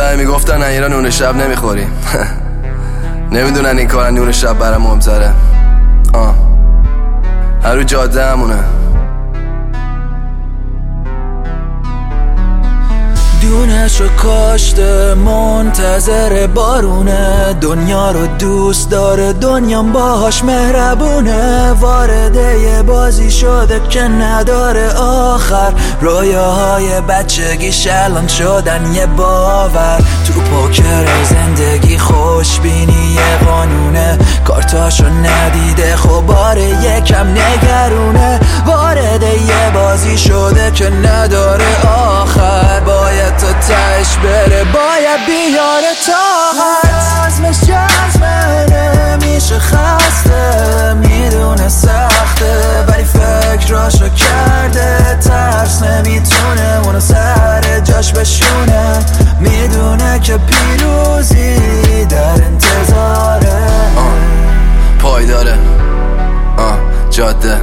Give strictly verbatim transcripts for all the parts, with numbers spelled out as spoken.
همه میگفتن ایران نون شب نمیخوریم نمیدونن این کارن نون شب برام مهمتره. آه هر رو جاده همونه. دونشو کاشته منتظر بارونه، دنیا رو دوست داره دنیام باهاش مهربونه. وارد یه بازی شده که نداره آخر، رویاهای بچگیش الان شدن یه باور. تو پوکر زندگی خوشبینی یه قانونه، کارتاشو ندیده خب باره یکم نگرونه. وارد یه بازی شده که نداره آخر، باید تا تش بره، باید بیاره طاقت. عزمش جزمه نمیشه خسته، میدونه سخته ولی فکراشو کرده. ترس نمیتونه اونو سر جاش بشونه، میدونه که پیروزی در انتظاره. آه پایداره آه جاده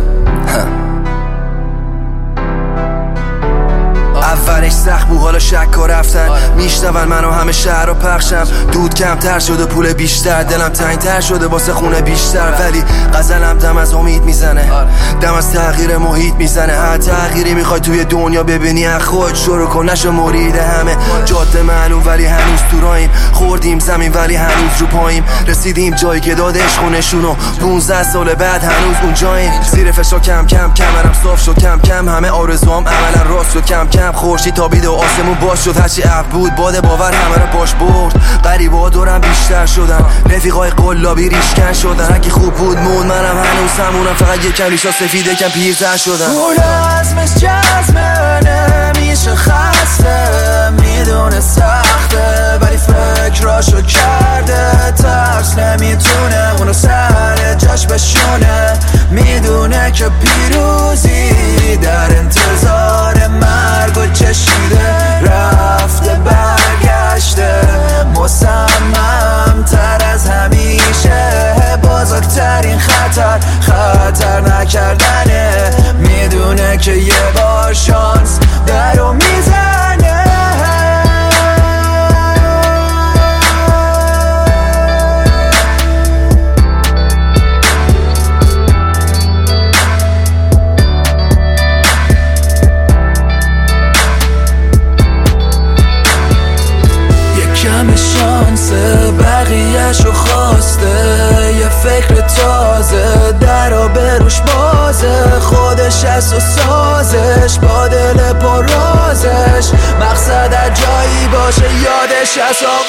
اولش سخت بود حالا شک و رفتن، میشنون منو همه شهر رو پخشم. دود کمتر شده پول بیشتر، دلم تنگتر شده واسه خونه بیشتر. ولی غزلم دم از امید میزنه، دم از تغییر محیط میزنه. هر تغییری میخوای توی دنیا ببینی از خود شروع کن، نشو مرید همه. جاده معلوم ولی هنوز تو راهیم، خوردیم زمین ولی هنوز رو پاییم. رسیدیم جایی که داد عشق و نشونو، پونزده سال بعد هنوز اونجاییم. زیر فشار کم کم کمرم صاف شد، کم کم همه آرزوام عملا راست شد. کم کم خورشید تابید و آسمون باز شد، هرچی اب بود باد باور همه رو باش برد. غریبا دورم بیشتر شدن، رفیقای قلابی ریشکن شدن. هرکی خوب بود مون منم هنوز همونم، فقط یکم ریشا سفید یکم پیرتر شدن. اون عزمش جزمه نمیشه خسته، میدونه سخته ولی فکراشو کرده. ترس نمیتونه اونو سر جاش بشونه، میدونه که پیروزی در انتظار مرگ و چشیده. رفته برگشته مصمم تر از همیشه، بزرگترین خطر خطر نکردنه. میدونه که یه بار شانس درو میزنه. کم شانس بقیه‌شو خواسته، یه فکر تازه در و بروش بازه. خودش از و سازش با دل پر رازش، مقصد جایی باشه یادش از